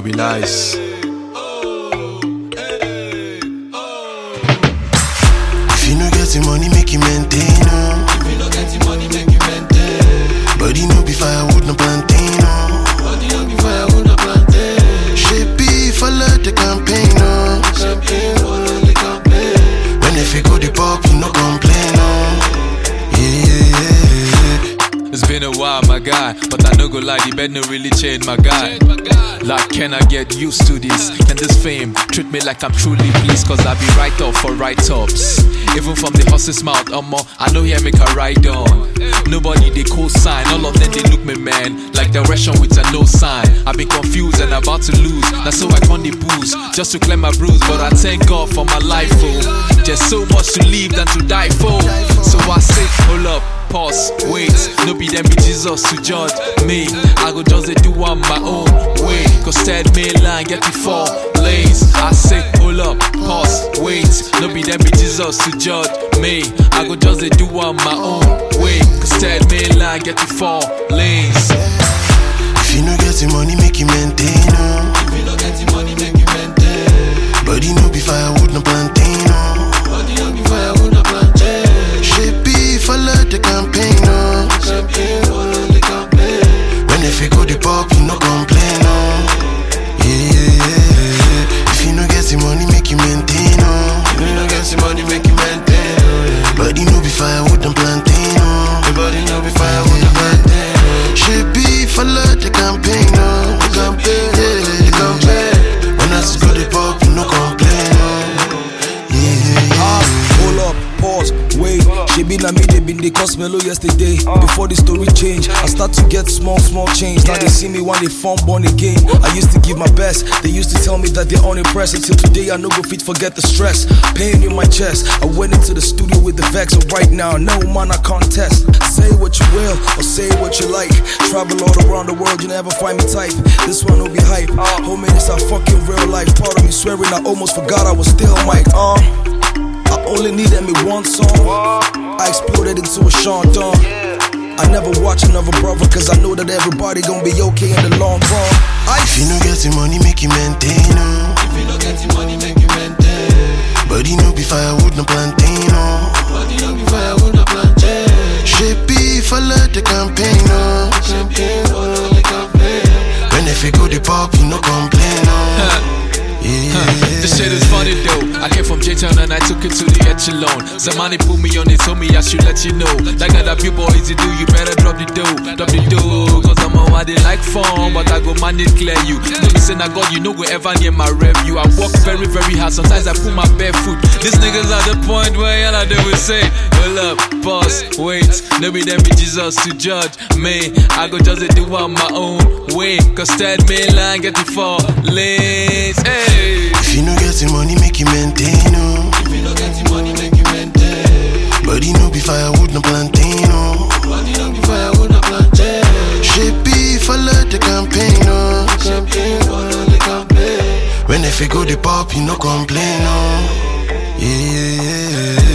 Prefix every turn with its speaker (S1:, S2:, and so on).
S1: no be lies.
S2: If you no get the money, make you maintain, oh.
S3: If you no get the money, make you maintain.
S2: Body no be firewood, no plantain, oh.
S3: Body no be firewood, no plantain.
S2: Shape follow the campaign, oh.
S3: Champagne, follow the campaign.
S2: When if you go the pop, you no complain, oh.
S1: It's been a while, my guy, but I no go lie, the bed no really change, my guy. Like, can I get used to this? Can this fame treat me like I'm truly pleased? Cause I be right off for write-ups. Even from the horse's mouth, I know here make a ride on. Nobody they co-sign, all of them they look me, man, like direction with a no sign. I've been confused and about to lose, that's so I can't the booze, just to clear my bruise. But I thank God for my life, oh. There's so much to live than to die for. So I say, hold up, pause, wait. No be them be Jesus to judge me. I go just do on my own way. Cause third main line get me 4 lanes. I say, hold up, pause, wait. No be them be Jesus to judge me. I go just do on my own way. Cause third main line get me 4 lanes.
S2: If you no get the money, make you maintain, oh.
S3: If you no get the money, make you maintain.
S2: Body no be firewood, no plantain, oh.
S3: Body no be firewood, no plantain.
S2: Shape follow the campaign, oh.
S3: Champagne, follow the campaign.
S2: When if you go the pop, you no complain, oh. If you no get the money, make you maintain, oh.
S3: If you no get the money, make you maintain.
S2: Body no be firewood, no plantain, oh.
S3: The body no be firewood, no plantain.
S2: Shape follow the campaign, oh.
S3: The campaign, the campaign.
S2: When I go the pop, you no complain, oh.
S4: Hold up, pause, wait. She been a me, they been the Cosmelo yesterday. Before the story change, I start to get small change. Now they see me when they form born again. I used to give my best. They used to tell me that they're unimpressed. Until today, I no go fit forget the stress. Pain in my chest. I went into the studio with the vex. So right now, no man I contest. Say what you will or say what you like. Travel all around the world, you never find me type. This one will be hype. Homie, it's a fucking real life. Part of me swearing I almost forgot I was still Mike. I only needed me one song. I exploded into a Sean Don. I never watch another brother, cause I know that everybody gon' be okay in the long run.
S2: If you no get the money, make you maintain, oh.
S3: If you no get the money, make you maintain.
S2: Body no be firewood, no plantain, oh.
S3: Body no be firewood, no plantain.
S2: Shape follow the campaign, oh.
S3: Champagne, follow the campaign.
S2: When if you go the pop, you no complain, oh.
S1: This shit is funny though. I came from J-Town and I took it to the echelon. Somebody put me on it, told me I should let you know. Like that few boys you do, you better drop the dough. Drop the dough, cause I'm a why they like fun, but I go man it clear you. No me say na God, you no go ever near my review. I work very, very hard, sometimes I put my bare foot. These niggas at the point where y'all they will say, hold up, pause, wait. No be them be Jesus to judge me. I go just do on my own way. Cause third main line get the 4 lanes. Hey.
S2: If you no get the money, make you maintain, oh.
S3: If you no get the money, make you maintain.
S2: Body no be firewood, no plantain, oh.
S3: Body no be firewood, no plantain.
S2: Shape follow the campaign, oh.
S3: Champagne, follow the campaign.
S2: When if you go the pop, you no complain, oh.